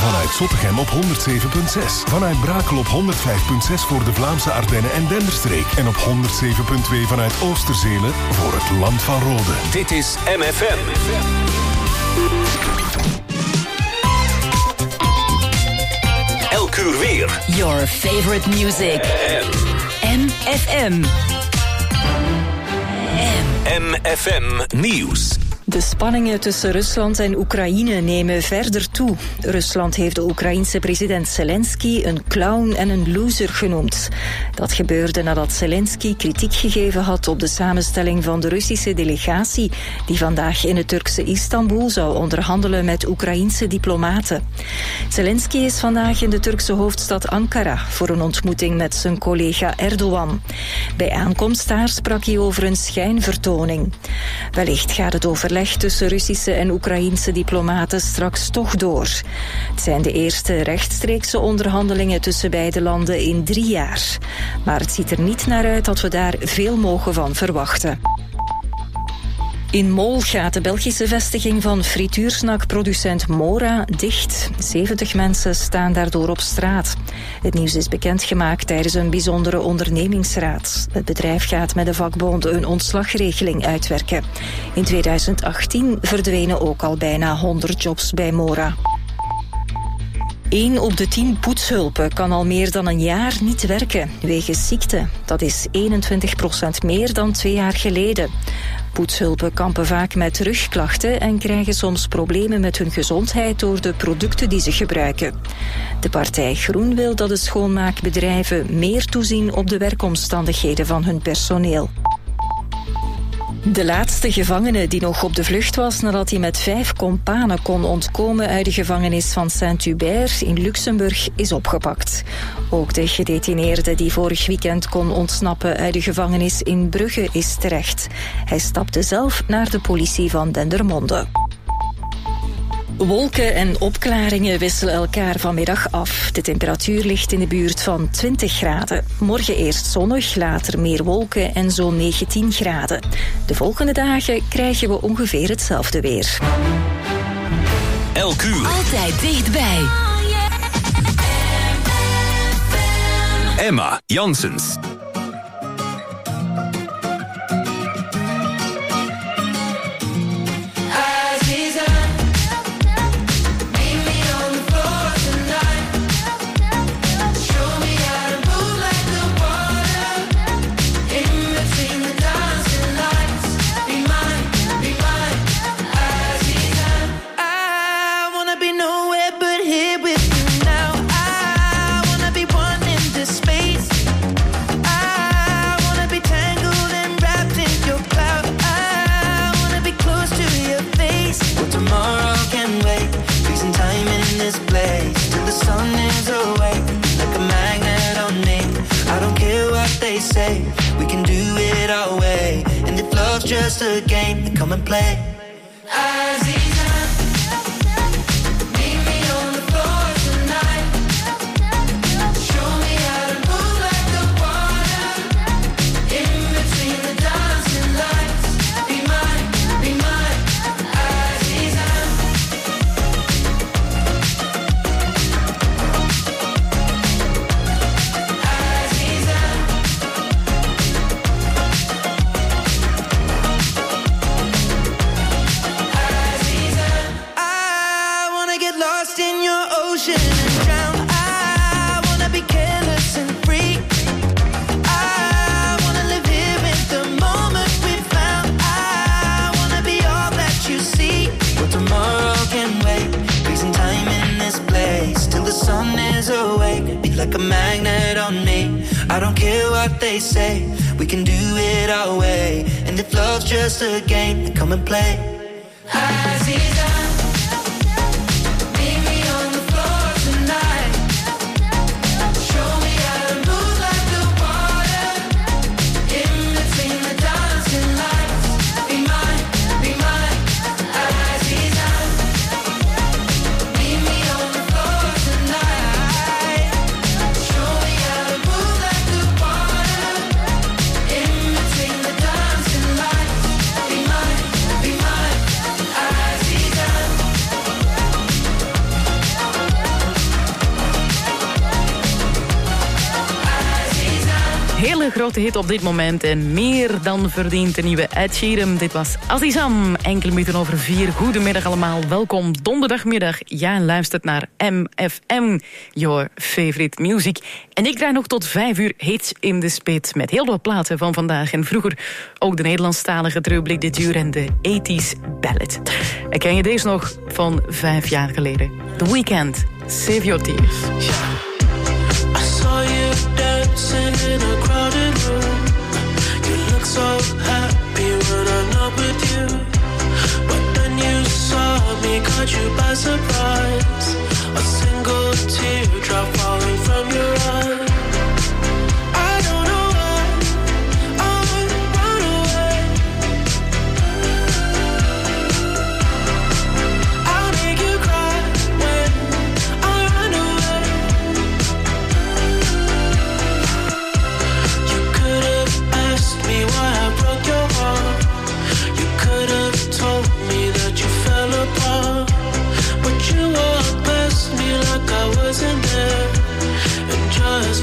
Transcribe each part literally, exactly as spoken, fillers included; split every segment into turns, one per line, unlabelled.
Vanuit Zottegem op honderd zeven komma zes. Vanuit Brakel op honderd vijf komma zes voor de Vlaamse Ardennen en Denderstreek. En op honderd zeven komma twee vanuit Oosterzelen voor het Land van Rode.
Dit is M F M. Elk uur weer.
Your favorite music. M F M.
M F M Nieuws.
De spanningen tussen Rusland en Oekraïne nemen verder toe. Rusland heeft de Oekraïense president Zelensky een clown en een loser genoemd. Dat gebeurde nadat Zelensky kritiek gegeven had op de samenstelling van de Russische delegatie die vandaag in het Turkse Istanbul zou onderhandelen met Oekraïense diplomaten. Zelensky is vandaag in de Turkse hoofdstad Ankara voor een ontmoeting met zijn collega Erdogan. Bij aankomst daar sprak hij over een schijnvertoning. Wellicht gaat het overleg tussen Russische en Oekraïense diplomaten straks toch door. Het zijn de eerste rechtstreekse onderhandelingen tussen beide landen in drie jaar. Maar het ziet er niet naar uit dat we daar veel mogen van verwachten. In Mol gaat de Belgische vestiging van frituursnakproducent Mora dicht. zeventig mensen staan daardoor op straat. Het nieuws is bekendgemaakt tijdens een bijzondere ondernemingsraad. Het bedrijf gaat met de vakbond een ontslagregeling uitwerken. In tweeduizend achttien verdwenen ook al bijna honderd jobs bij Mora. Eén op de tien poetshulpen kan al meer dan een jaar niet werken, wegens ziekte. Dat is eenentwintig procent meer dan twee jaar geleden. Poetshulpen kampen vaak met rugklachten en krijgen soms problemen met hun gezondheid door de producten die ze gebruiken. De partij Groen wil dat de schoonmaakbedrijven meer toezien op de werkomstandigheden van hun personeel. De laatste gevangene die nog op de vlucht was nadat hij met vijf kompanen kon ontkomen uit de gevangenis van Saint-Hubert in Luxemburg is opgepakt. Ook de gedetineerde die vorig weekend kon ontsnappen uit de gevangenis in Brugge is terecht. Hij stapte zelf naar de politie van Dendermonde. Wolken en opklaringen wisselen elkaar vanmiddag af. De temperatuur ligt in de buurt van twintig graden. Morgen eerst zonnig, later meer wolken en zo'n negentien graden. De volgende dagen krijgen we ongeveer hetzelfde weer.
Elk uur.
Altijd dichtbij.
Emma Janssens.
Say we can do it our way, and if love's just a game, then come and play. Aziza, meet me on the floor tonight. Show me how to move like the water in between the dancing lights. Be mine, be mine, Aziza. Like a magnet on me. I don't care what they say, we can do it our way. And if love's just a game, then come and play. Aziza, meet me on the floor tonight. Show me how to move like the water in between the dancing lights. Be mine, be mine, Aziza. Meet me on the floor tonight. Show me how to move like the water in between the dancing lights. Be mine, be mine, Aziza.
hele grote hit op dit moment. En meer dan verdient de nieuwe Ed Sheeran. Dit was Azizam. Enkele minuten over vier. Goedemiddag allemaal. Welkom donderdagmiddag. Ja, luistert naar M F M. Your favorite music. En ik draai nog tot vijf uur hits in de spit. Met heel veel platen van vandaag en vroeger. Ook de Nederlandstalige terugblik dit uur en de eighties ballad. En ken je deze nog van vijf jaar geleden? The Weeknd. Save Your Tears.
I saw you dancing in a crowded room. You look so happy when I'm not with you. But then you saw me, caught you by surprise. A single teardrop falling from your eye. I don't know why I run away. I'll make you cry when I run away. You could have asked me why I broke your heart. You could have told me that you fell apart. But you walked past me like I wasn't there, and just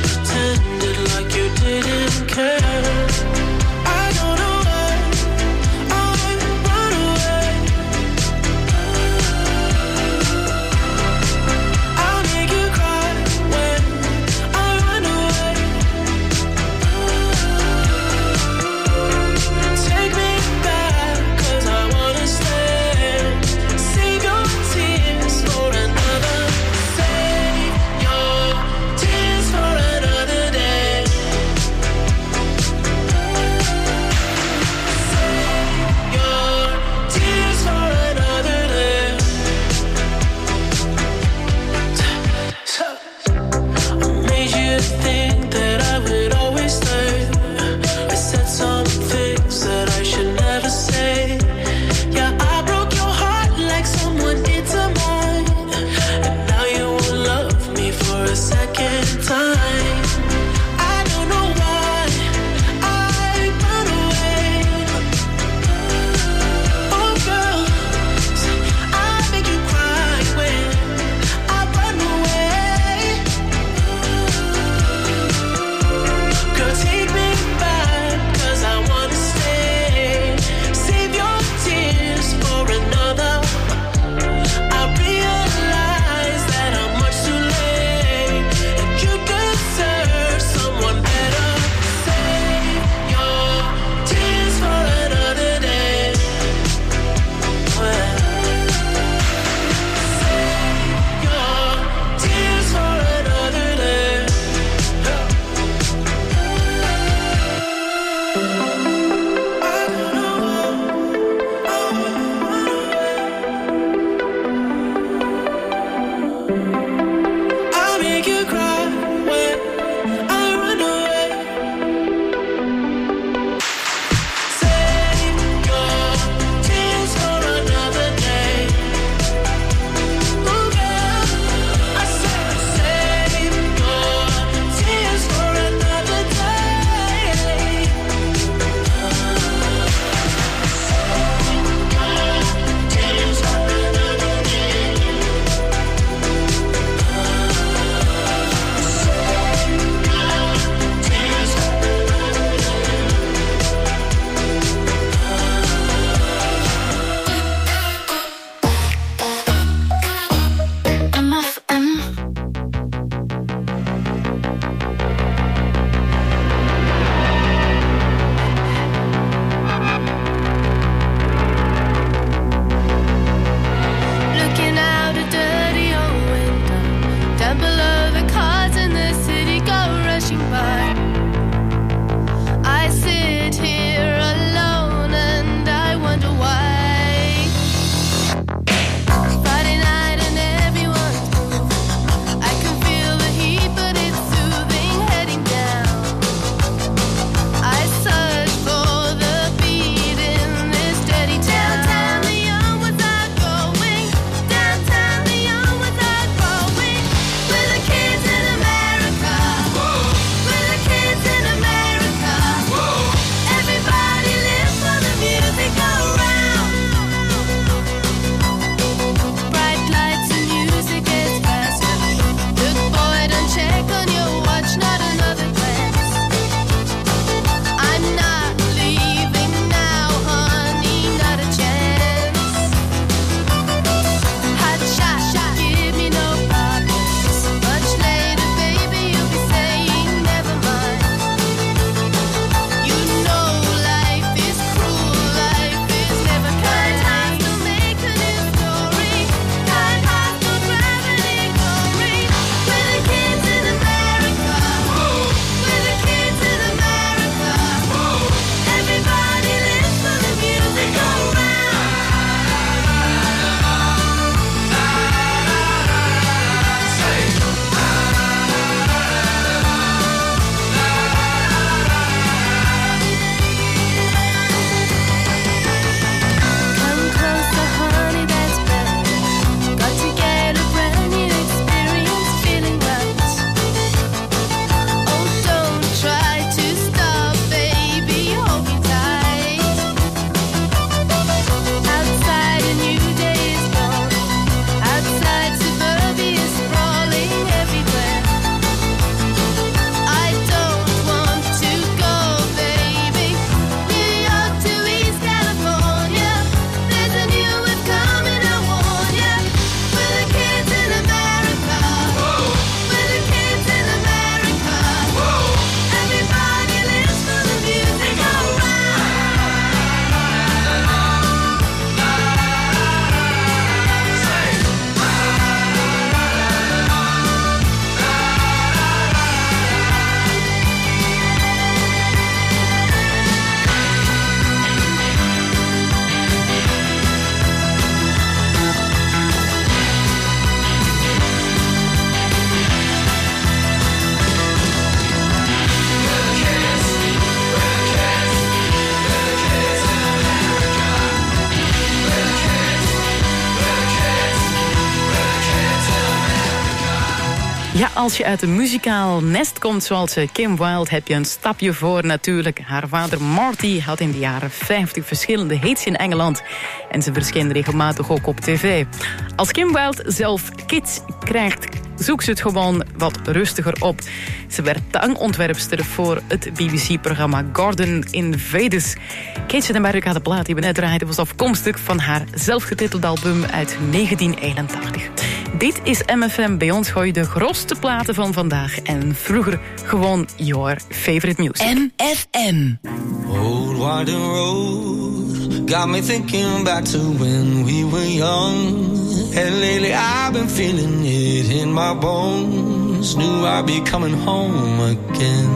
Ja, als je uit een muzikaal nest komt zoals Kim Wilde, heb je een stapje voor natuurlijk. Haar vader Marty had in de jaren vijftig verschillende hits in Engeland. En ze verscheen regelmatig ook op tv. Als Kim Wilde zelf kids krijgt, zoekt ze het gewoon wat rustiger op. Ze werd tangontwerpster voor het B B C-programma Garden Invaders. Kate Schwarzenberg had de plaat die we net draaiden was afkomstig van haar zelfgetitelde album uit negentien eenentachtig. Dit is M F M. Bij ons gooi je de grootste platen van vandaag. En vroeger gewoon your favorite music.
M F M.
Old winding road got me thinking back to when we were young. And lately I've been feeling it in my bones. Knew I'd be coming home again.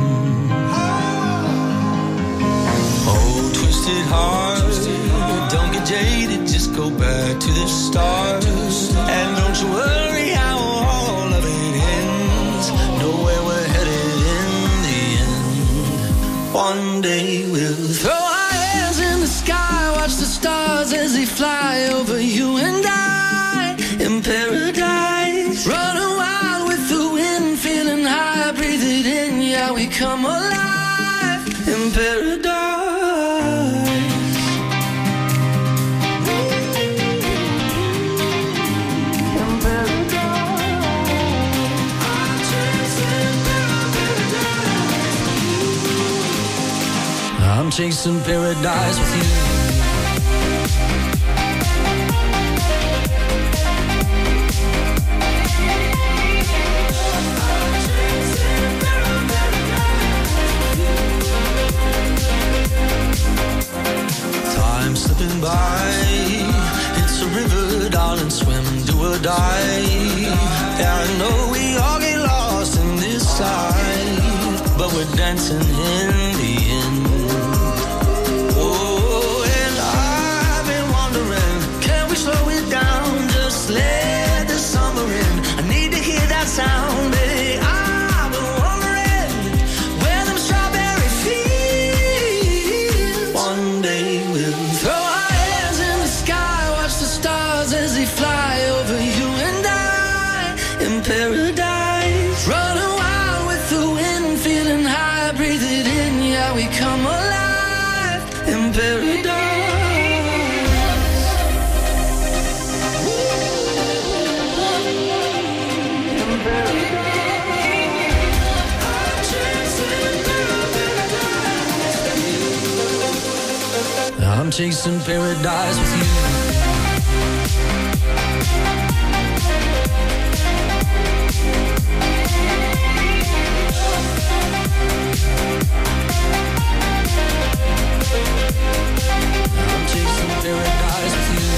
Oh, twisted heart, don't get jaded, just go back to the start. And don't you worry how all of it ends. Know where we're headed in the end. One day we'll throw our hands in the sky, watch the stars as they fly over you and I. In paradise, running wild with the wind, feeling high, breathe it in, yeah, we come alive in paradise. I'm chasing paradise with you. Time slipping by, it's a river, darling, swim, do or die. Yeah, I know we all get lost in this side, but we're dancing in the end. Oh, and I've been wondering, can we slow it down, just let the summer in. I need to hear that sound, baby. I've been wondering where them strawberry fields. One day we'll throw our hands in the sky, watch the stars as they fly over you and I in paradise. Running wild with the wind, feeling high, breathe it in, yeah, we come alive in paradise. I'm chasing paradise with you. I'm chasing paradise with you.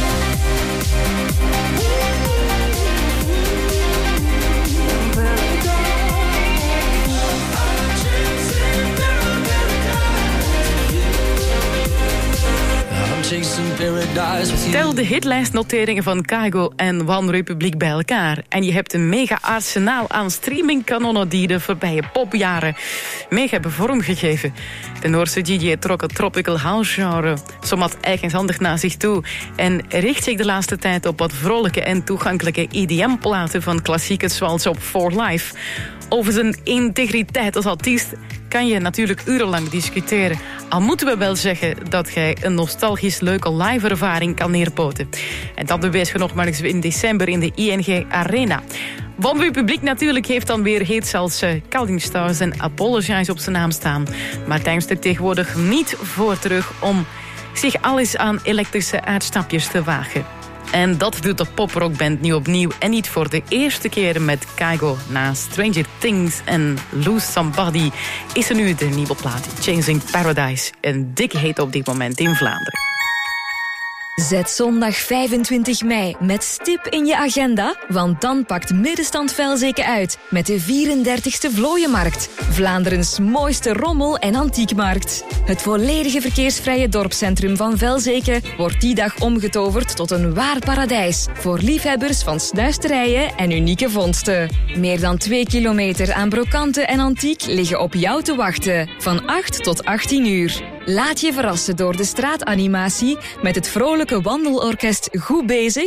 I'm chasing paradise with you.
Tel de hitlijstnoteringen van Kygo en One Republic bij elkaar. En je hebt een mega arsenaal aan streamingkanonnen die de voorbije popjaren mega hebben vormgegeven. De Noorse D J trok het tropical house genre zowat eigenhandig naar zich toe en richt zich de laatste tijd op wat vrolijke en toegankelijke E D M-platen van klassiekers zoals op For Life. Over zijn integriteit als artiest kan je natuurlijk urenlang discussiëren. Al moeten we wel zeggen dat jij een nostalgisch leuke live-ervaring kan neerpoten. En dat bewees je nogmaals in december in de I N G Arena. One Republic natuurlijk heeft dan weer hits als uh, Counting Stars en Apologize op zijn naam staan. Maar tijdens er tegenwoordig niet voor terug om zich alles aan elektrische uitstapjes te wagen. En dat doet de poprockband nu opnieuw. En niet voor de eerste keer met Kygo. Na Stranger Things en Lose Somebody is er nu de nieuwe plaat Chasing Paradise. Een dikke hit op dit moment in Vlaanderen.
Zet zondag vijfentwintig mei met stip in je agenda, want dan pakt Middenstand Velzeke uit met de vierendertigste Vlooienmarkt. Vlaanderens mooiste rommel- en antiekmarkt. Het volledige verkeersvrije dorpscentrum van Velzeke wordt die dag omgetoverd tot een waar paradijs voor liefhebbers van snuisterijen en unieke vondsten. Meer dan twee kilometer aan brokanten en antiek liggen op jou te wachten, van acht tot achttien uur. Laat je verrassen door de straatanimatie met het vrolijke wandelorkest Goed Bezig,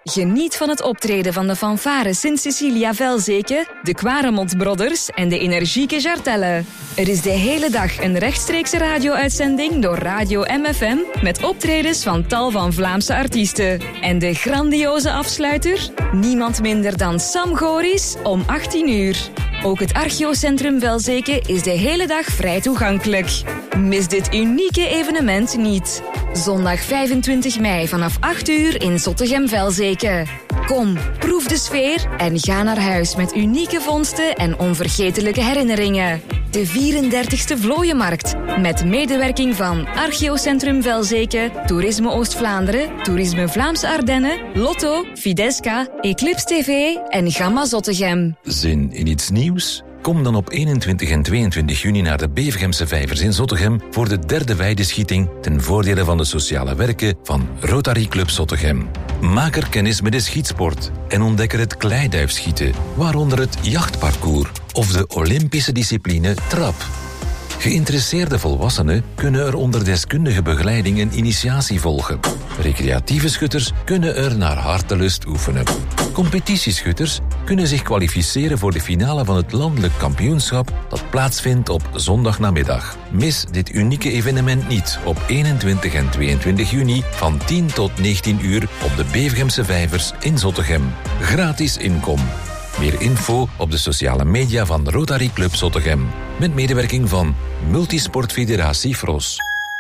Geniet van het optreden van de fanfare Sint-Cecilia Velzeke, de Quaremont Brothers en de energieke Jartelle. Er is de hele dag een rechtstreekse radio-uitzending door Radio M F M met optredens van tal van Vlaamse artiesten. En de grandioze afsluiter? Niemand minder dan Sam Goris om achttien uur. Ook het Archeocentrum Velzeke is de hele dag vrij toegankelijk. Mis dit unieke evenement niet. Zondag vijfentwintig mei vanaf acht uur in Zottegem-Velzeke. Kom, proef de sfeer en ga naar huis met unieke vondsten en onvergetelijke herinneringen. De vierendertigste Vlooienmarkt, met medewerking van Archeocentrum Velzeke, Toerisme Oost-Vlaanderen, Toerisme Vlaamse Ardennen, Lotto, Fidesca, Eclipse T V en Gamma Zottegem.
Zin in iets nieuws? Kom dan op eenentwintig en tweeëntwintig juni naar de Bevergemse Vijvers in Zottegem voor de derde weideschieting ten voordele van de sociale werken van Rotary Club Zottegem. Maak er kennis met de schietsport en ontdek er het kleiduifschieten, waaronder het jachtparcours of de Olympische discipline trap. Geïnteresseerde volwassenen kunnen er onder deskundige begeleiding een initiatie volgen. Recreatieve schutters kunnen er naar hartelust oefenen. Competitieschutters kunnen zich kwalificeren voor de finale van het landelijk kampioenschap dat plaatsvindt op zondagnamiddag. Mis dit unieke evenement niet op eenentwintig en tweeëntwintig juni van tien tot negentien uur op de Bevergemse Vijvers in Zottegem. Gratis inkom. Meer info op de sociale media van Rotary Club Zottegem. Met medewerking van Multisportfederatie Fros.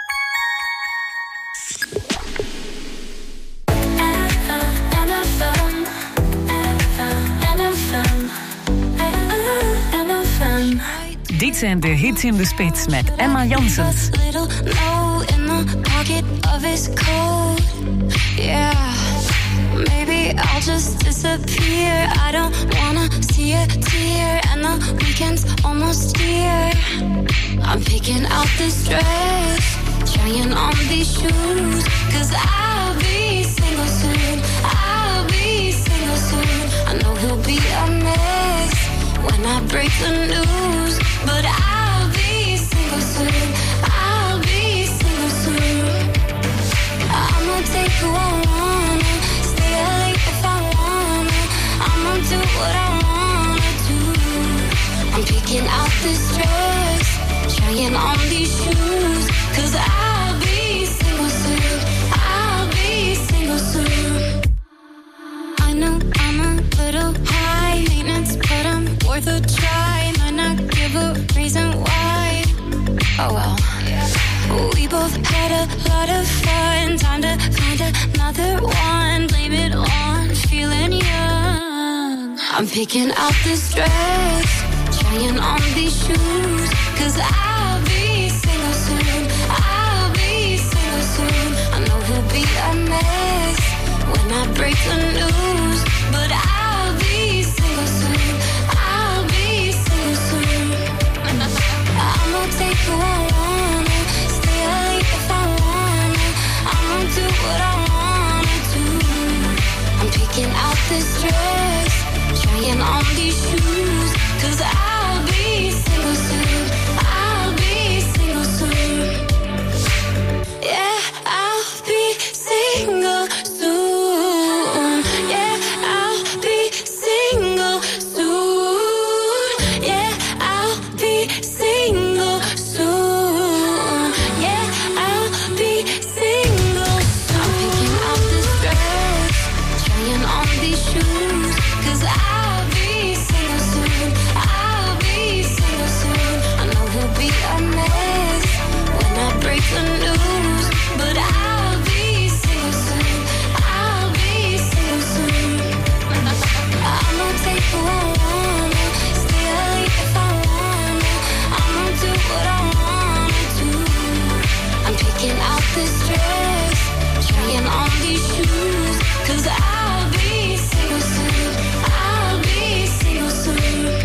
Dit zijn de hits in de spits met Emma Janssens.
Maybe I'll just disappear. I don't wanna see a tear, and the weekend's almost here. I'm picking out this dress, trying on these shoes, cause I'll be single soon. I'll be single soon. I know he'll be a mess when I break the news, but I'll be single soon. I'll be single soon. I'ma take who I wanna, if I wanna, I'ma do what I wanna do. I'm picking out this dress, trying on these shoes, cause I'll be single soon. I'll be single soon. I know I'm a little high maintenance, but I'm worth a try. Might not give a reason why. Oh well. We both had a lot of fun. Time to find another one. Blame it on feeling young. I'm picking out this dress, trying on these shoes, cause I'll be single soon. I'll be single soon. I know he'll be a mess when I break the news, but I'll be single soon. I'll be single soon. I'ma take who I want, if I wanna, I'ma do what I wanna do. I'm picking out this dress, trying on these shoes, cause I'll be single soon. I'll be single soon. Yeah, I'll be single soon. Yeah, I'll be single soon. Yeah, I'll be single soon. Yeah, I'll be single. I'm picking out this dress, trying on these shoes, cause I'll be single soon. I'll be single soon. I know he'll be a mess when I break the news, but I'll be single soon. I'll be single soon. I'ma take who I wanna, stay late if I wanna. I'ma do what I wanna do. I'm picking out this dress, trying on these shoes, cause I'll be single soon. I'll be single soon.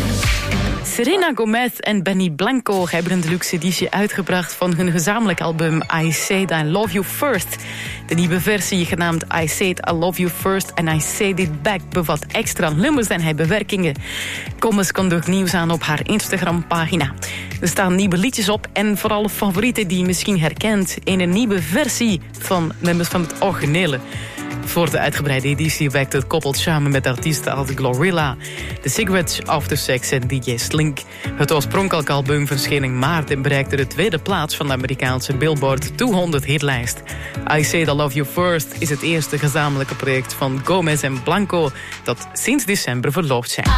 Selena Gomez en Benny Blanco hebben een deluxe editie uitgebracht van hun gezamenlijk album I Said I Love You First. De nieuwe versie, genaamd I Said I Love You First and I Said It Back, bevat extra nummers en bewerkingen. Gomez kondigt nieuws aan op haar Instagram-pagina. Er staan nieuwe liedjes op en vooral favorieten die je misschien herkent in een nieuwe versie van nummers van het originele. Voor de uitgebreide editie werkte het koppel samen met artiesten als Glorilla, The Cigarettes, After Sex en D J Slink. Het oorspronkelijke album verscheen in maart en bereikte de tweede plaats van de Amerikaanse Billboard tweehonderd hitlijst. I Say I Love You First is het eerste gezamenlijke project van Gomez en Blanco dat sinds december verloofd zijn.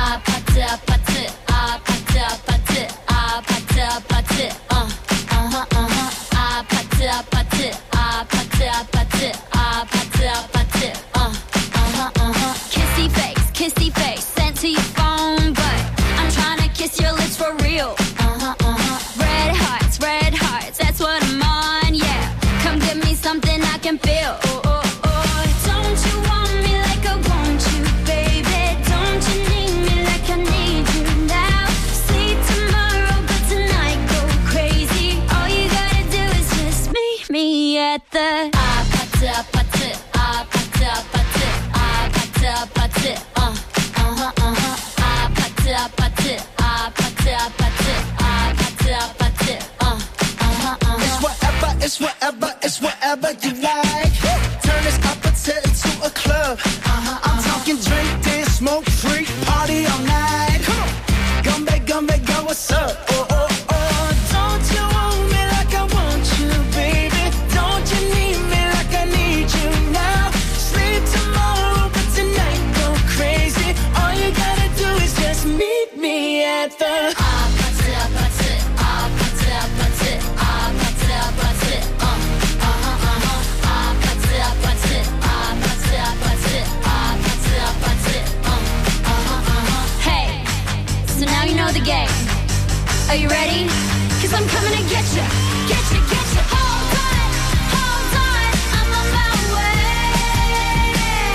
Kissy face, kissy face, sent to your phone, but I'm trying to kiss your lips for real. Uh-huh, uh-huh. Red hearts, red hearts, that's what I'm on, yeah. Come give me something I can feel. Oh, oh, oh. Don't you want me like I want you, baby? Don't you need me like I need you now? Sleep tomorrow, but tonight go crazy. All you gotta do is just meet me at the ah, pata, pata, ah, pata, pata, ah, pata, pata, uh, uh-huh, uh-huh, ah, pata, pata, ah, pata, pata, ah, pata, pata, uh, uh-huh, uh-huh.
It's whatever, it's whatever, it's whatever you like. Turn this appetite into a club. Uh-huh, I'm talking drink, dance, smoke, freak, party all night. Come on, gumbe, gumbe, go, what's up? Oh, oh, oh, don't you want me like I want you, baby? Don't you need me like I need you now? Sleep tomorrow, but tonight go crazy. All you gotta do is just meet me at the ah, pata, pata, ah, pata, pata, ah, pata, pata, uh, uh-huh, uh-huh, ah, pata, pata, ah, pata, pata, ah, pata, pata, uh, uh-huh, uh-huh.
Hey, so now you know the game. Are you ready? Cause I'm coming to get you, get you, get you. Hold on, hold on, I'm on my way.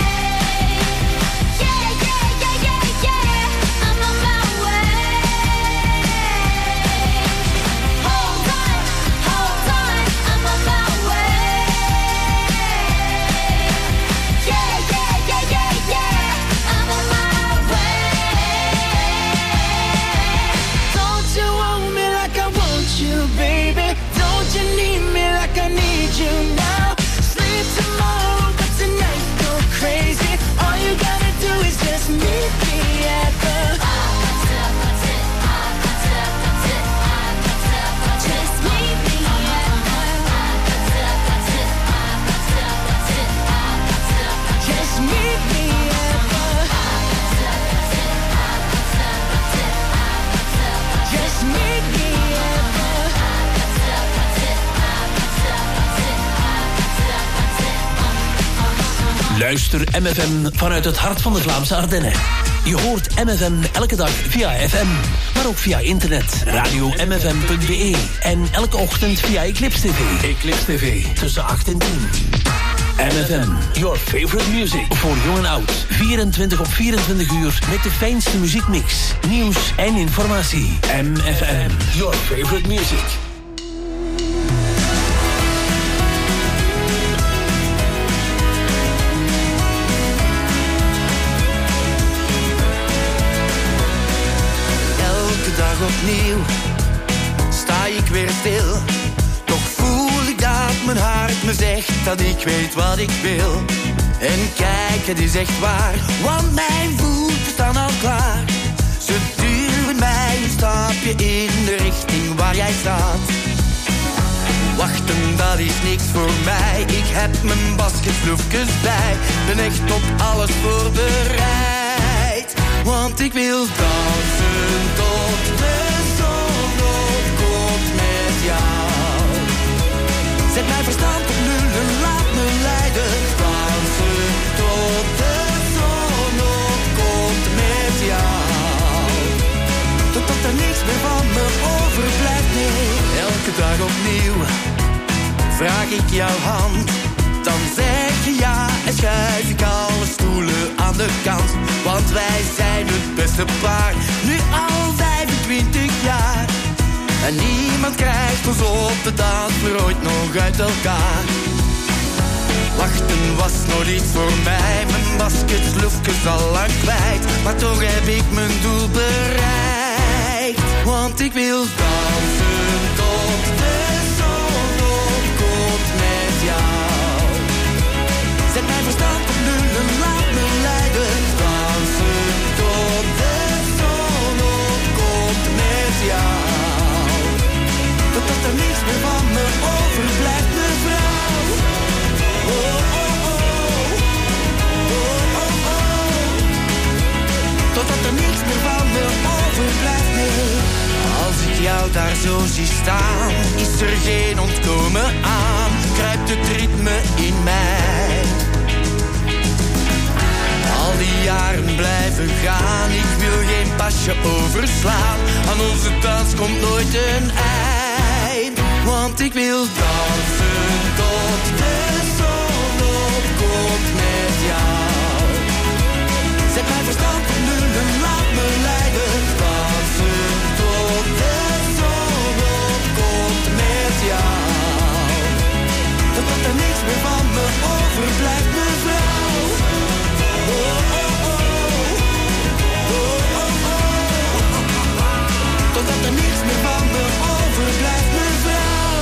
Yeah, yeah, yeah, yeah, yeah, I'm on my way. Hold on, hold on, I'm on my way. Yeah, yeah, yeah, yeah, yeah, I'm on my way.
Don't you want me like I want you, baby? Don't you need me like I need you now? Sleep tomorrow, but tonight go crazy. All you gotta do is just meet me at the
Just meet me at
Just meet me at the Just meet me at
Luister M F M vanuit het hart van de Vlaamse Ardennen. Je hoort M F M elke dag via F M, maar ook via internet, radio m f m punt b e en elke ochtend via Eclipse T V. Eclipse T V, tussen acht en tien. M F M, your favorite music. Voor jong en oud, vierentwintig op vierentwintig uur met de fijnste muziekmix, nieuws en informatie. M F M, your favorite music.
Dag opnieuw sta ik weer stil. Toch voel ik dat mijn hart me zegt dat ik weet wat ik wil. En kijk, het is echt waar, want mijn voeten staan al klaar. Ze duwen mij een stapje in de richting waar jij staat. Wachten, dat is niks voor mij. Ik heb mijn basketbloefjes bij. Ben echt op alles voorbereid. Want ik wil dansen tot de zon opkomt met jou. Zet mijn verstand op nul en laat me leiden. Dansen tot de zon opkomt met jou. Totdat er niks meer van me overblijft, nee. Elke dag opnieuw vraag ik jouw hand. Dan zeg je ja en schuif ik alle stoelen aan de kant. Want wij zijn het beste paar, nu al vijfentwintig jaar. En niemand krijgt ons op de dansvloer ooit nog uit elkaar. Wachten was nog niet voor mij, mijn basketsloefjes al lang kwijt. Maar toch heb ik mijn doel bereikt. Want ik wil dansen tot de zon opkomt met jou. Zet mijn verstand op nul jou daar zo zie staan, is er geen ontkomen aan, kruipt het ritme in mij. Al die jaren blijven gaan, ik wil geen pasje overslaan, aan onze dans komt nooit een eind, want ik wil dansen tot de zon opkomt met jou. Zet mijn verstand op nul en laat me leiden, dansen tot de zon opkomt met jou. Totdat er niks meer van me overblijft, mevrouw. Oh, oh, oh. Oh, oh, oh. Totdat er niks meer van me overblijft, mevrouw.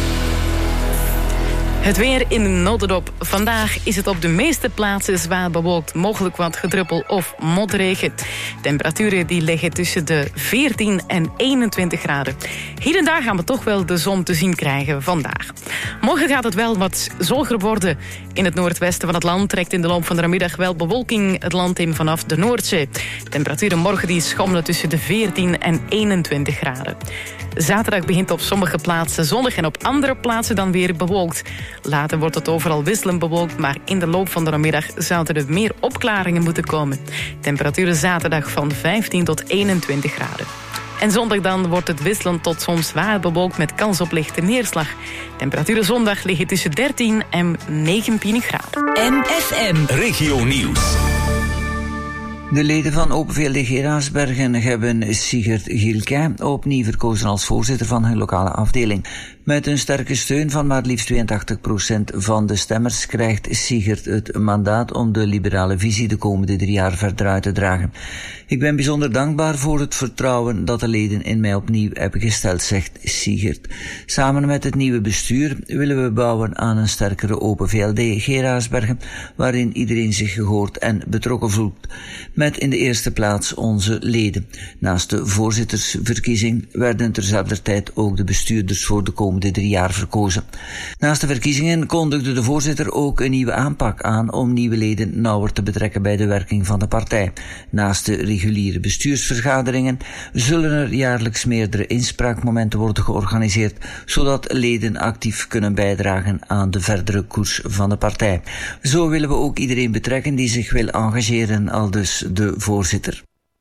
Het weer in een notendop. Vandaag is het op de meeste plaatsen zwaar bewolkt, mogelijk wat gedruppel of motregen. Temperaturen die liggen tussen de veertien en eenentwintig graden. Hier en daar gaan we toch wel de zon te zien krijgen vandaag. Morgen gaat het wel wat zoliger worden. In het noordwesten van het land trekt in de loop van de middag wel bewolking het land in vanaf de Noordzee. Temperaturen morgen die schommelen tussen de veertien en eenentwintig graden. Zaterdag begint op sommige plaatsen zonnig en op andere plaatsen dan weer bewolkt. Later wordt het overal wisselend bewolkt, maar in de loop van de middag zouden er meer opklaringen moeten komen. Temperaturen zaterdag van vijftien tot eenentwintig graden. En zondag dan wordt het wisselend tot soms zwaar bewolkt met kans op lichte neerslag. Temperaturen zondag liggen tussen dertien en negentien graden.
M F M
Regio Nieuws.
De leden van Open V L D Geraardsbergen hebben Sigert Gielke opnieuw verkozen als voorzitter van hun lokale afdeling. Met een sterke steun van maar liefst tweeëntachtig procent van de stemmers krijgt Sigert het mandaat om de liberale visie de komende drie jaar verder uit te dragen. Ik ben bijzonder dankbaar voor het vertrouwen dat de leden in mij opnieuw hebben gesteld, zegt Sigert. Samen met het nieuwe bestuur willen we bouwen aan een sterkere Open V L D Geraardsbergen, waarin iedereen zich gehoord en betrokken voelt. Met in de eerste plaats onze leden. Naast de voorzittersverkiezing werden terzelfde tijd ook de bestuurders voor de komende drie jaar verkozen. Naast de verkiezingen kondigde de voorzitter ook een nieuwe aanpak aan om nieuwe leden nauwer te betrekken bij de werking van de partij. Naast de reguliere bestuursvergaderingen zullen er jaarlijks meerdere inspraakmomenten worden georganiseerd, zodat leden actief kunnen bijdragen aan de verdere koers van de partij. Zo willen we ook iedereen betrekken die zich wil engageren, aldus de voorzitter.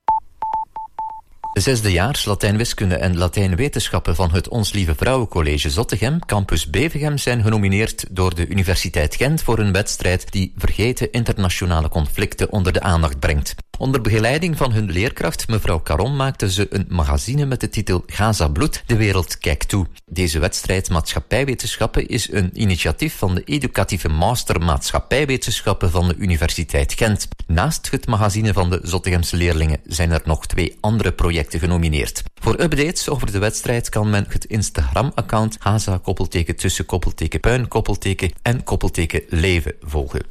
De zesdejaars Latijn-wiskunde en Latijn-wetenschappen van het Ons Lieve Vrouwencollege Zottegem, campus Bevergem, zijn genomineerd door de Universiteit Gent voor een wedstrijd die vergeten internationale conflicten onder de aandacht brengt. Onder begeleiding van hun leerkracht, mevrouw Caron, maakten ze een magazine met de titel Gaza Bloed, de wereld kijkt toe. Deze wedstrijd Maatschappijwetenschappen is een initiatief van de educatieve master Maatschappijwetenschappen van de Universiteit Gent. Naast het magazine van de Zottegemse leerlingen zijn er nog twee andere projecten genomineerd. Voor updates over de wedstrijd kan men het Instagram-account Gaza koppelteken tussen koppelteken puin koppelteken en koppelteken leven volgen.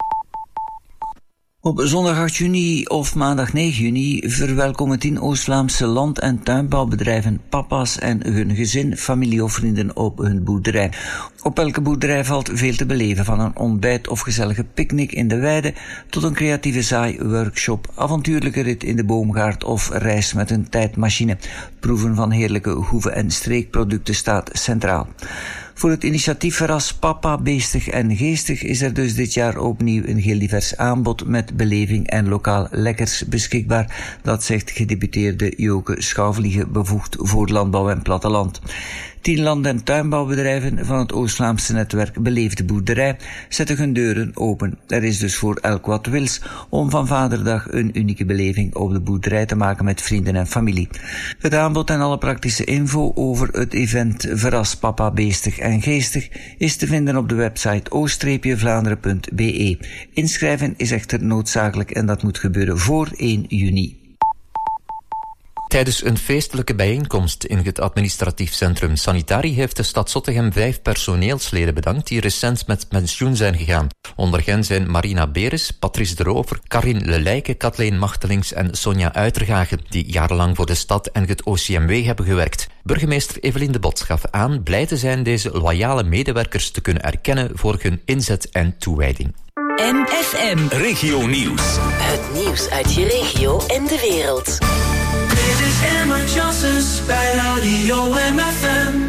Op zondag acht juni of maandag negen juni verwelkomen tien Oost-Vlaamse land- en tuinbouwbedrijven papa's en hun gezin, familie of vrienden op hun boerderij. Op elke boerderij valt veel te beleven, van een ontbijt of gezellige picknick in de weide tot een creatieve zaai-workshop, avontuurlijke rit in de boomgaard of reis met een tijdmachine. Proeven van heerlijke hoeve- en streekproducten staat centraal. Voor het initiatief Verras Papa, Beestig en Geestig is er dus dit jaar opnieuw een heel divers aanbod met beleving en lokaal lekkers beschikbaar. Dat zegt gedeputeerde Joke Schouwvliegen, bevoegd voor landbouw en platteland. Tien land- en tuinbouwbedrijven van het Oost-Vlaamse netwerk Beleefde Boerderij zetten hun deuren open. Er is dus voor elk wat wils om van Vaderdag een unieke beleving op de boerderij te maken met vrienden en familie. Het aanbod en alle praktische info over het event Verras Papa, Beestig en Geestig is te vinden op de website o vlaanderen punt b e. Inschrijven is echter noodzakelijk en dat moet gebeuren voor één juni.
Tijdens een feestelijke bijeenkomst in het administratief centrum Sanitari heeft de stad Zottegem vijf personeelsleden bedankt die recent met pensioen zijn gegaan. Onder hen zijn Marina Beres, Patrice de Rover, Karin Lelijke, Kathleen Machtelings en Sonja Uitergagen, die jarenlang voor de stad en het O C M W hebben gewerkt. Burgemeester Evelien de Bot gaf aan blij te zijn deze loyale medewerkers te kunnen erkennen voor hun inzet en toewijding.
M F M
Regio Nieuws.
Het nieuws uit je regio en de wereld.
Dit is Emma Johnsons bij Radio M F M.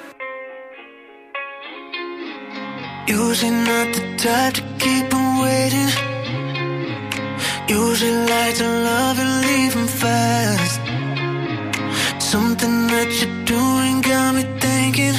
Usually not the type to keep on waiting. Usually like to love and leave him fast. Something that you're doing got me thinking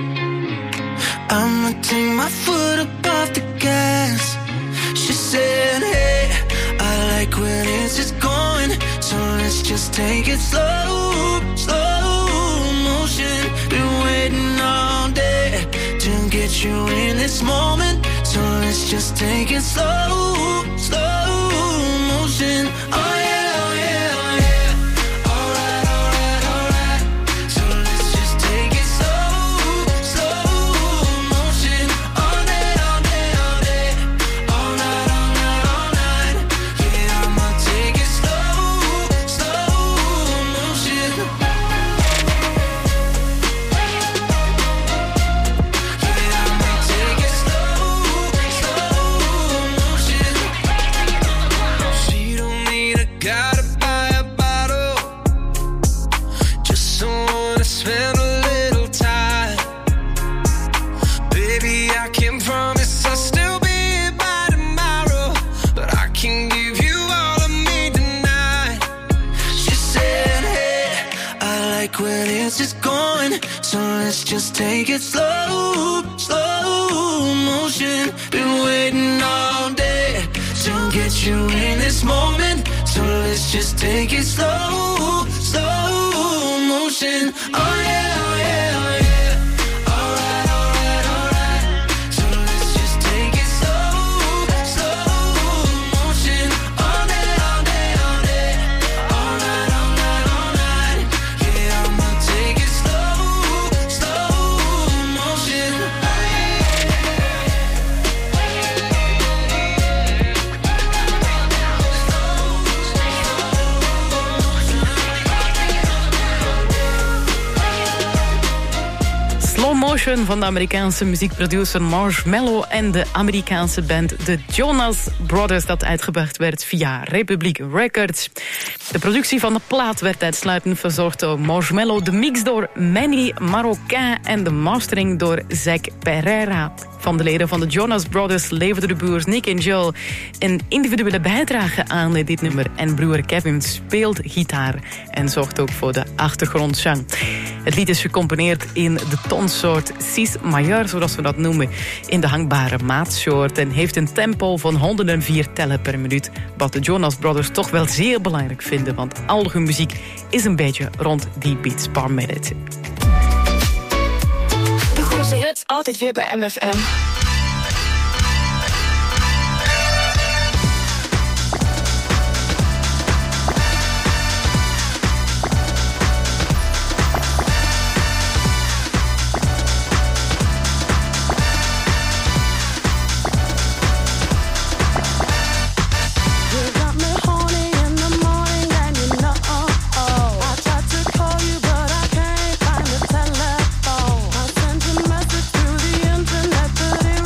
I'ma take my foot up off the gas. She said, hey, I like when it's just going, so let's just take it slow, slow motion. Been waiting all day to get you in this moment, so let's just take it slow, slow motion. Oh yeah, oh yeah, oh yeah. Alright, alright, alright. So let's just take it slow, slow motion. All day, all day, all day. All night, all night, all night. Yeah, I'ma take it slow, slow motion. Gotta buy a bottle, just someone to spend a little time. Baby, I can promise I'll still be here by tomorrow, but I can give you all of me tonight. She said, hey, I like when it's just going, so let's just take it slow, slow motion. Been waiting all day to get you in this moment, so let's just take it slow, slow motion. Oh yeah, oh yeah, oh yeah. Alright, alright, alright. So let's just take it slow, slow motion. All day, all day, all day. All night, all night, all night. Yeah, I'ma take it slow, slow motion.
Slow Motion van de Amerikaanse muziekproducer Marshmello en de Amerikaanse band The Jonas Brothers, dat uitgebracht werd via Republic Records. De productie van de plaat werd uitsluitend verzorgd door Marshmello, de mix door Manny Marroquin en de mastering door Zack Pereira. Van de leden van de Jonas Brothers leverden de broers Nick en Joel een individuele bijdrage aan dit nummer. En broer Kevin speelt gitaar en zorgt ook voor de achtergrondzang. Het lied is gecomponeerd in de tonsoort cis majeur, zoals we dat noemen, in de hangbare maatsoort en heeft een tempo van honderdvier tellen per minuut. Wat de Jonas Brothers toch wel zeer belangrijk vinden, want al hun muziek is een beetje rond die beats per minute.
De grootste hits altijd weer bij M F M.
But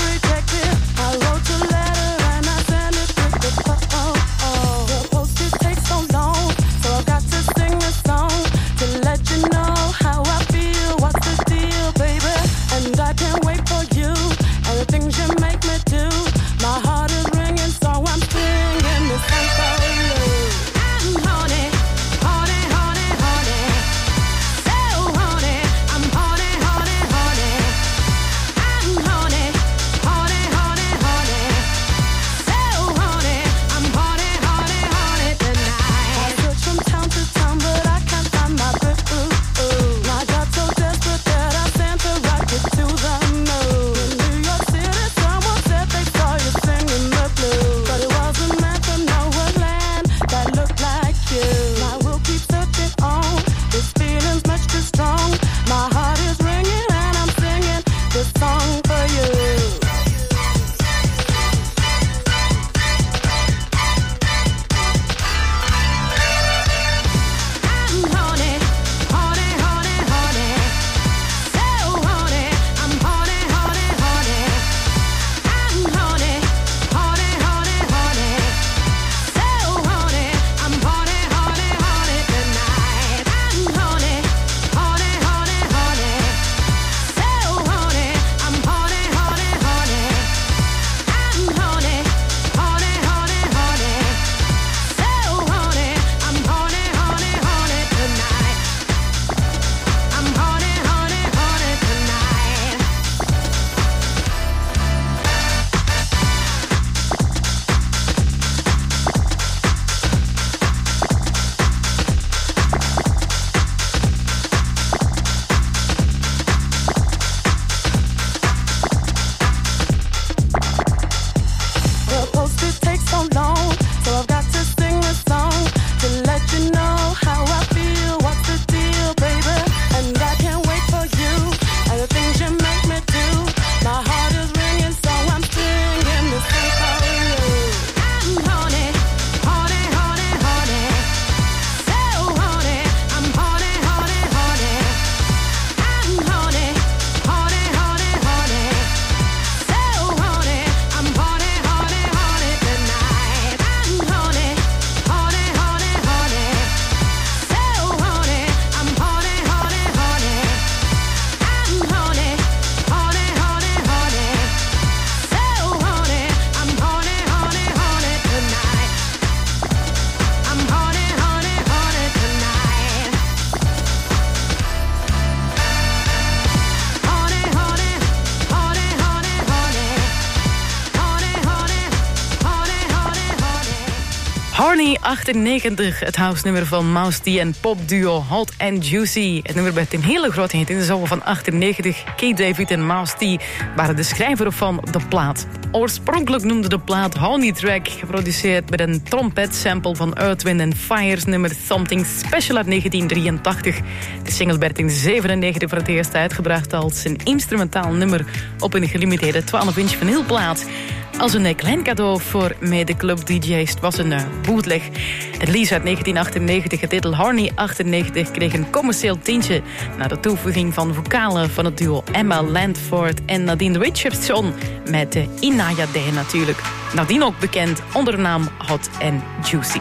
Horny achtennegentig, het house-nummer van Mouse T en popduo Hot and Juicy. Het nummer werd een hele grote hit in de zomer van achtennegentig. Keith David en Mouse T waren de schrijver van de plaat. Oorspronkelijk noemde de plaat Honey Track, geproduceerd met een trompetsample van Earth, Wind and Fire's nummer Something Special uit negentien drieëntachtig. De single werd in zevenennegentig voor het eerst uitgebracht als een instrumentaal nummer op een gelimiteerde twaalf inch vinylplaat. Als een klein cadeau voor mede-club D J's. Het was een uh, bootleg. Het release uit negentien achtennegentig, het titel Horny achtennegentig, kreeg een commercieel tintje na de toevoeging van vocalen van het duo Emma Landford en Nadine Richardson met uh, Inaya Day natuurlijk. Nadine ook bekend onder de naam Hot and Juicy.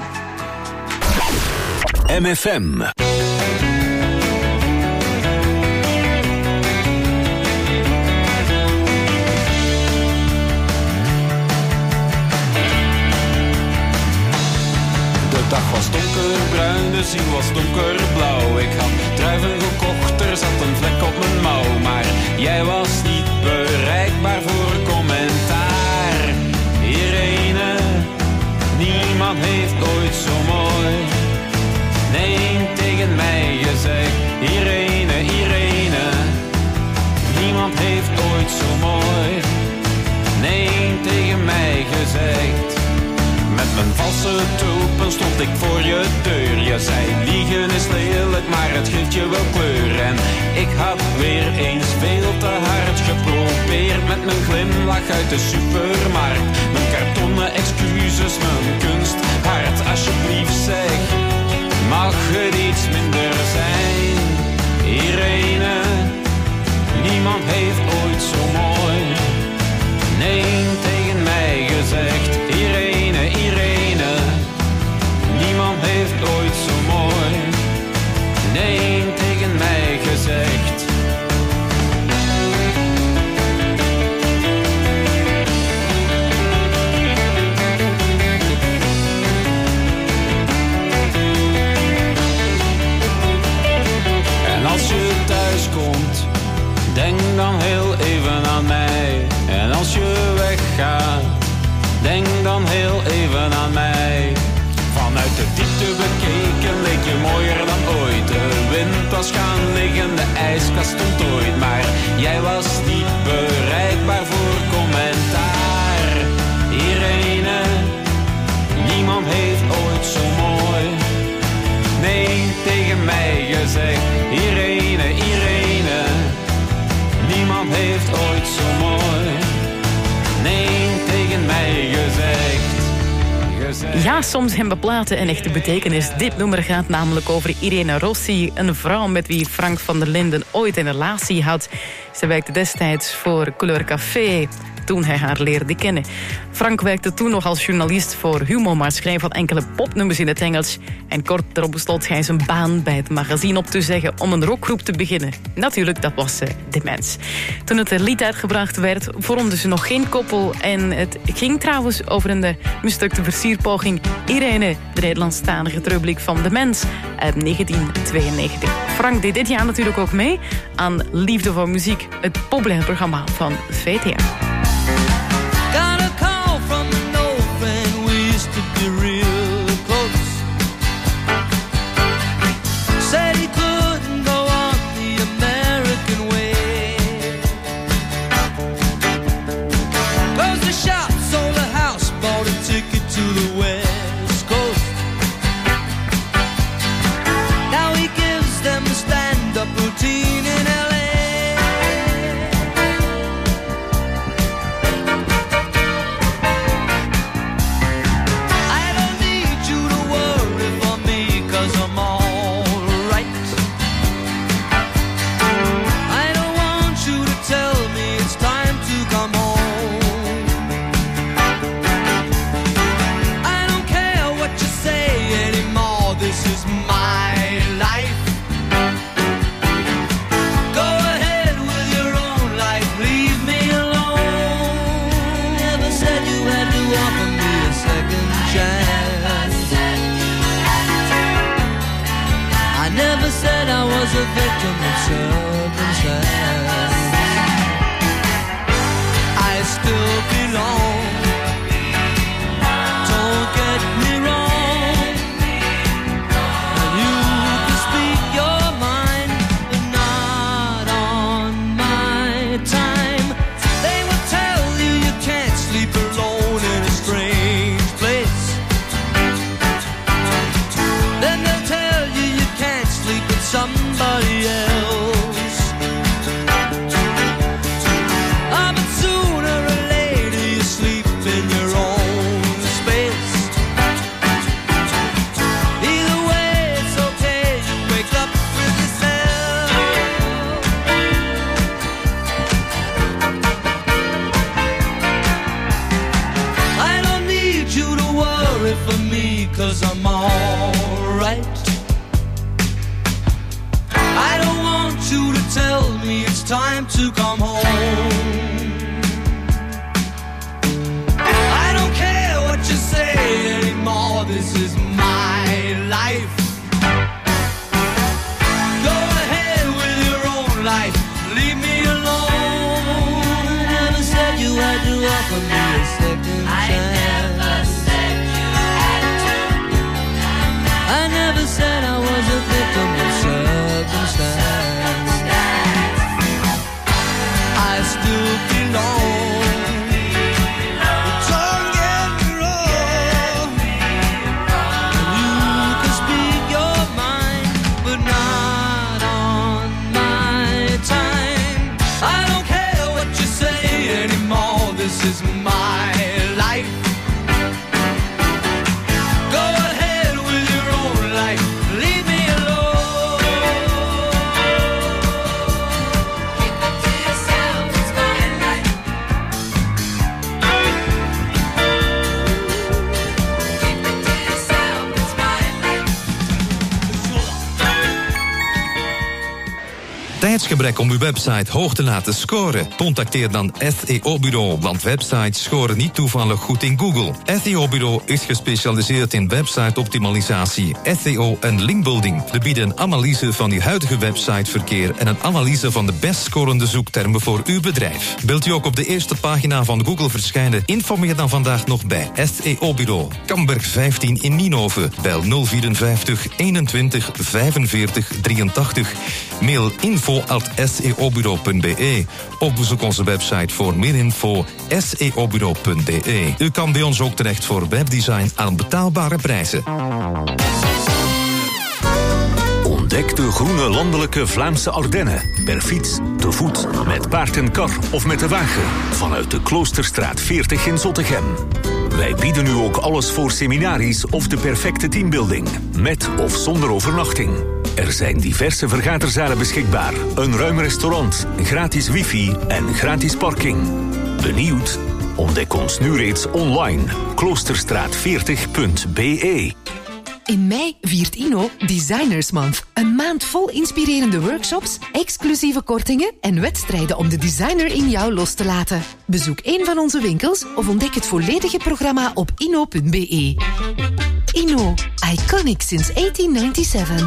M F M.
De dag was donkerbruin, de ziel was donkerblauw. Ik had druiven gekocht, er zat een vlek op mijn mouw. Maar jij was niet bereikbaar voor commentaar. Irene, niemand heeft ooit zo mooi nee tegen mij gezegd. Irene, Irene, niemand heeft ooit zo mooi nee tegen mij gezegd. Met mijn valse tulpen stond ik voor je deur. Je zei liegen is lelijk, maar het geeft je wel kleur. En ik had weer eens veel te hard geprobeerd. Met mijn glimlach uit de supermarkt. Mijn kartonnen excuses, mijn kunst hard. Alsjeblieft zeg, mag het iets minder zijn? Irene, niemand heeft ooit zo mooi nee tegen mij gezegd. Irene, Irene, niemand heeft ooit zo mooi nee tegen mij gezegd. En als je thuis komt, denk dan heel even aan mij. En als je weggaat, denk dan heel even aan mij. Vanuit de diepte bekeken leek je mooier dan ooit. De wind was gaan liggen, de ijskast stond ooit. Maar jij was niet bereikbaar voor commentaar. Irene, niemand heeft ooit zo mooi nee tegen mij gezegd. Irene, Irene, niemand heeft ooit zo mooi nee tegen mij gezegd. gezegd.
Ja, soms hebben platen een echte betekenis. Dit nummer gaat namelijk over Irene Rossi, een vrouw met wie Frank van der Linden ooit een relatie had. Ze werkte destijds voor Couleur Café toen hij haar leerde kennen. Frank werkte toen nog als journalist voor Humo, maar schreef wat enkele popnummers in het Engels. En kort daarop besloot hij zijn baan bij het magazine op te zeggen om een rockgroep te beginnen. Natuurlijk, dat was uh, De Mens. Toen het lied uitgebracht werd, vormden ze nog geen koppel. En het ging trouwens over een uh, mislukte versierpoging. Irene, de Nederlandstalige terugblik van De Mens uit negentien tweeënnegentig. Frank deed dit jaar natuurlijk ook mee aan Liefde voor Muziek, het populaire programma van V T R.
Got a call from an old friend, we used to be real close. Said he couldn't go on the American way. Closed the shop, sold a house, bought a ticket to the West Coast. Now he gives them a stand-up routine in L A. Said I was a victim of circumstance. I still belong. Don't get me wrong. to come home. I don't care what you say anymore, this is my life. Go ahead with your own life, leave me alone. I never said you had to offer me a second chance. I never said you had to. I never said I was a victim of circumstance. I still belong. Don't get me wrong. You can speak your mind, but not on my time. I don't care what you say anymore, this is my life. Go ahead with your own life, leave me alone. Keep it to yourself, it's my life. Keep it to yourself, it's my life.
Tijdsgebrek om uw website hoog te laten scoren? Contacteer dan S E O-bureau, want websites scoren niet toevallig goed in Google. S E O-bureau is gespecialiseerd in website-optimalisatie, S E O en linkbuilding. We bieden een analyse van uw huidige websiteverkeer en een analyse van de best scorende zoektermen voor uw bedrijf. Wilt u ook op de eerste pagina van Google verschijnen? Informeer dan vandaag nog bij S E O-bureau. Kamberg vijftien in Nienhoven. Bel nul vierenvijftig eenentwintig vijfenveertig drieëntachtig. Mail info at s e o bureau punt b e. Of bezoek onze website voor meer info s e o bureau punt b e. U kan bij ons ook terecht voor webdesign aan betaalbare prijzen.
Ontdek de groene landelijke Vlaamse Ardennen. Per fiets, te voet, met paard en kar of met de wagen. Vanuit de Kloosterstraat veertig in Zottegem. Wij bieden u ook alles voor seminaries of de perfecte teambuilding. Met of zonder overnachting. Er zijn diverse vergaderzalen beschikbaar. Een ruim restaurant, gratis wifi en gratis parking. Benieuwd? Ontdek ons nu reeds online. kloosterstraat veertig punt b e.
In mei viert Inno Designers Month. Een maand vol inspirerende workshops, exclusieve kortingen en wedstrijden om de designer in jou los te laten. Bezoek een van onze winkels of ontdek het volledige programma op inno punt b e. Inno, iconic since achttien negenennegentig.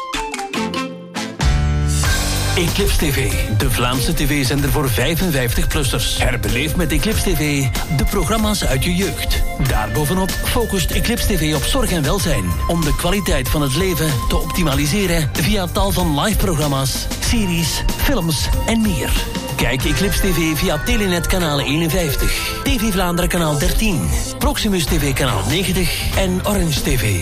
Eclipse T V, de Vlaamse tv-zender voor vijfenvijftig-plussers. Herbeleef met Eclipse T V de programma's uit je jeugd. Daarbovenop focust Eclipse T V op zorg en welzijn, om de kwaliteit van het leven te optimaliseren via tal van live-programma's, series, films en meer. Kijk Eclipse T V via Telenet kanaal eenenvijftig, T V Vlaanderen kanaal dertien, Proximus T V kanaal negentig en Orange T V.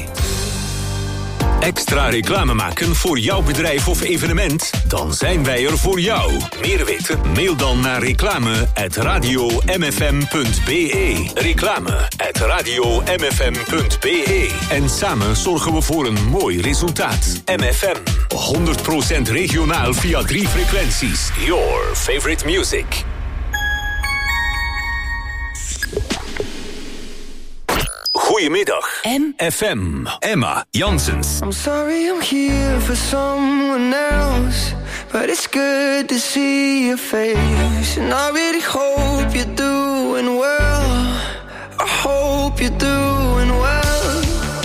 Extra reclame maken voor jouw bedrijf of evenement? Dan zijn wij er voor jou. Meer weten? Mail dan naar reclame at radio m f m punt b e. Reclame at radio m f m punt b e. En samen zorgen we voor een mooi resultaat. M F M, honderd procent regionaal via drie frequenties. Your favorite music. Goedemiddag. M F M. Emma Janssens.
I'm sorry I'm here for someone else, but it's good to see your face. And I really hope you're doing well. I hope you're doing well.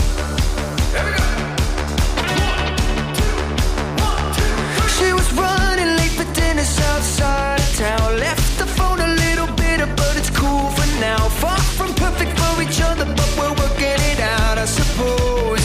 She was running late for dinner outside of town. Left the phone a little bitter, but it's cool for now. Far from perfect for each other, but we're working it out, I suppose.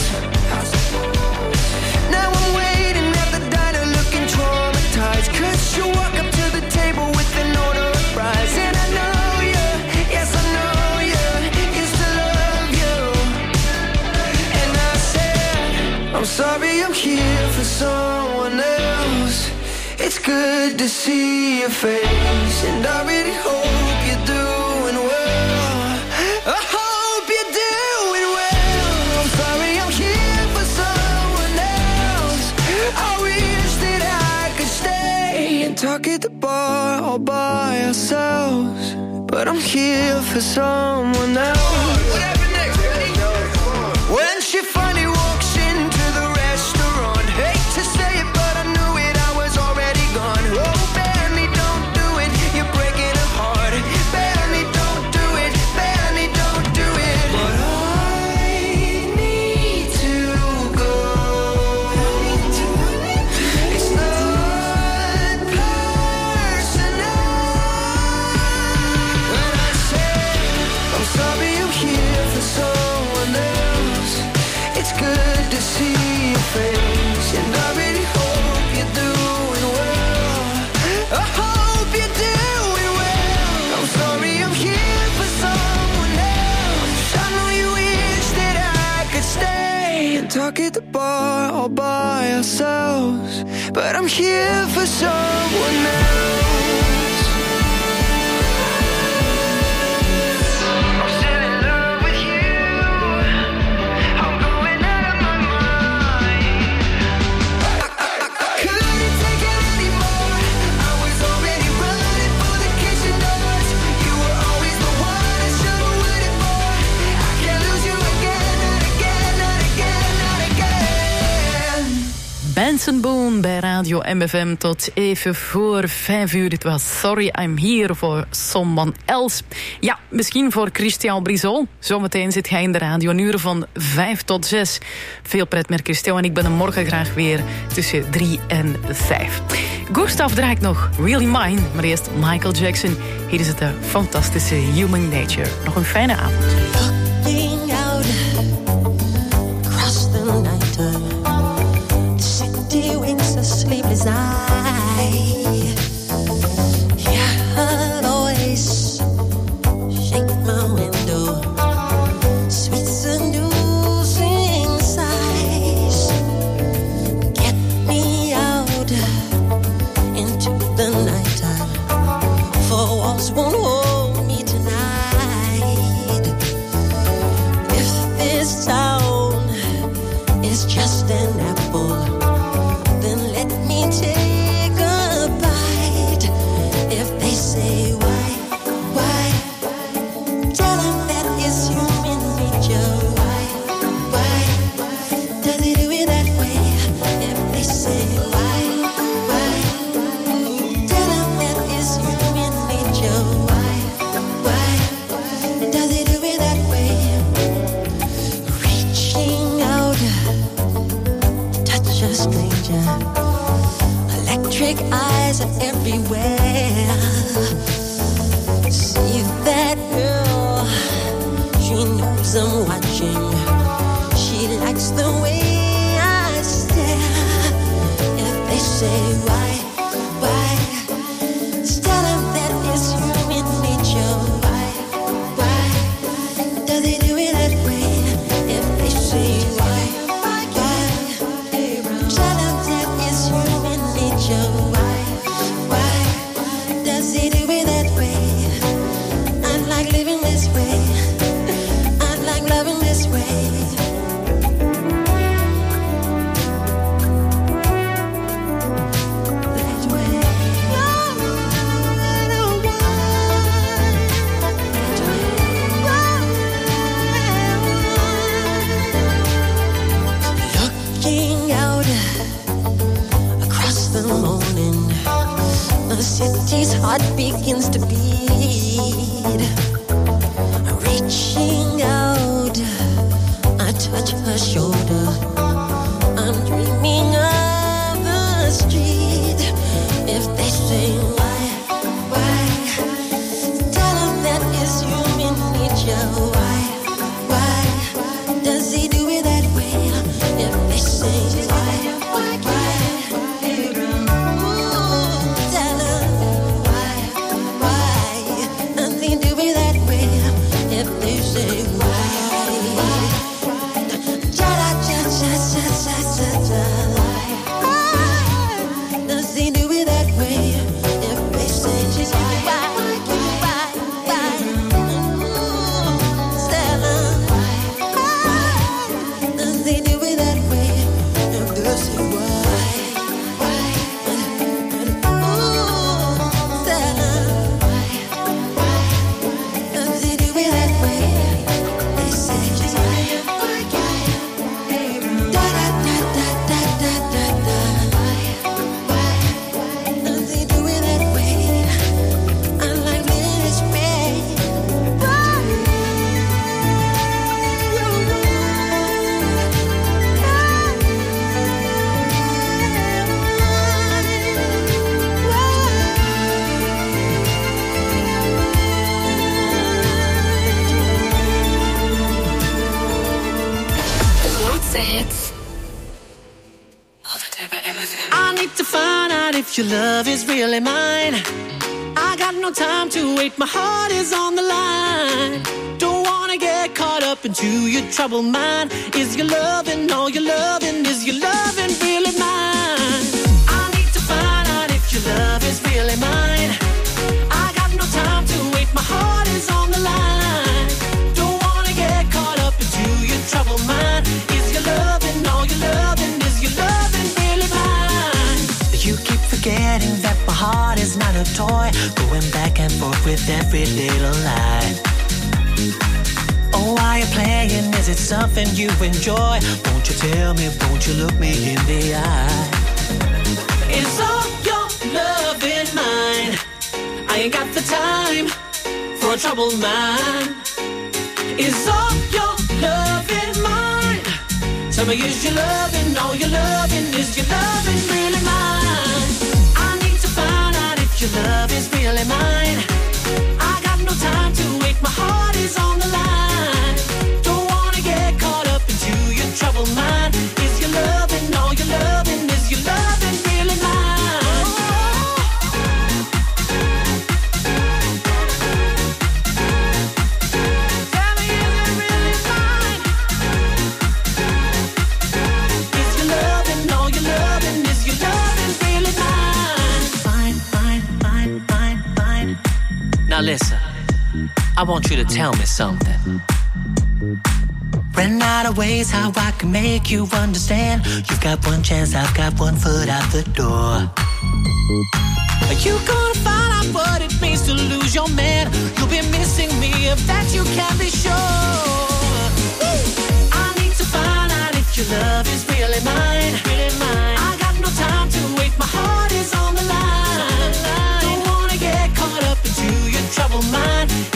Now I'm waiting at the diner looking traumatized, 'cause you walk up to the table with an order of fries. And I know you, yes I know you, used to love you. And I said, I'm sorry I'm here for someone else. It's good to see your face, and I really hope you're doing well. I hope you're doing well. I'm sorry I'm here for someone else. I wish that I could stay and talk at the bar all by ourselves, but I'm here for someone else. What happened next? When she finally walks into the restaurant, hate to say it, but I knew it, I was already gone. Oh, bear me, don't see your face, and I really hope you're doing well. I hope you're doing well. I'm sorry I'm here for someone else. I know you wish that I could stay and talk at the bar all by ourselves, but I'm here for someone else. I'm still in love with you. I'm going out of my mind. I, I, I couldn't take it anymore. I was already running for the kitchen doors. You were always the one I should have waited for. I can't lose you again, not again, not again, not again.
Benson Boone bij Radio M F M tot even voor vijf uur. Dit was Sorry I'm Here for Someone Else. Ja, misschien voor Christian Brisol. Zometeen zit hij in de radio een uur van vijf tot zes. Veel pret met Christian en ik ben er morgen graag weer tussen drie en vijf. Gustav draait nog Really Mine, maar eerst Michael Jackson. Hier is het de fantastische Human Nature. Nog een fijne avond.
Looking out across the night time. City winks a sleepless eye. Yeah, I'll always shake my window. Sweet seducing sighs. Get me out into the nighttime. For walls won't hold me tonight. If this town is just an apple, let me take a bite. If they say why, why, tell them that it's human nature. Why, why, does it do it that way? If they say why, why, tell them that it's human nature. Why, why, does it do it that way? Reaching out, touch a stranger. Electric eyes are everywhere. See that girl, she knows I'm watching. She likes the way I stare. If they say why, why, tell them that it's human nature. Why, why, does it do it that way? If they say why, why, tell them that it's human nature. Why, why, does it do it that way? I like living this way. I like loving this way. That way. Looking out across the morning, the city's heart begins to beat. Reaching out, I touch her shoulder. I'm dreaming of the street. If they say why, why, tell them that it's human nature. Why, why, does he do it that way? If they say why, why, tell them why, why, does he do it that way? If they say why, cha cha cha cha cha cha cha, does he do it that way? If they say why, why, why, tell them why, does he do it that way? If they say why, why, tell them why, does he do it that way? They say da da da da da da.
I need to find out if your love is really mine. I got no time to wait, my heart is on the line. Don't wanna get caught up into your troubled mind. Is your loving, all your loving, is your loving really mine? I need to find out if your love is really mine. I got no time to wait, my heart is on the line. Don't wanna get caught up into your troubled mind. Is your loving, all your loving, is your loving really mine? You keep forgetting that my heart is not a toy, going back and forth with every little lie. Oh, why you playing? Is it something you enjoy? Won't you tell me, won't you look me in the eye? Is all your love in mine? I ain't got the time for a troubled mind. Is all your love in mine? Tell me, is your loving, all your loving, is your loving really mine? I need to find out if your love is really mine. I got no time to wait, my heart is on the line. Don't wanna get caught up into your troubled mind. Is your loving, all your loving, is your loving really mine? Tell me, is it really mine? Is your loving, all your loving, is your loving really mine? Fine, fine, fine, fine, fine. Now listen, I want you to tell me something. Ran out of ways how I can make you understand. You've got one chance, I've got one foot out the door. Are you gonna find out what it means to lose your man? You'll be missing me, if that you can be sure. I need to find out if your love is really mine. Really mine. I got no time to wait, my heart is on the line. Don't wanna get caught up into your troubled mind.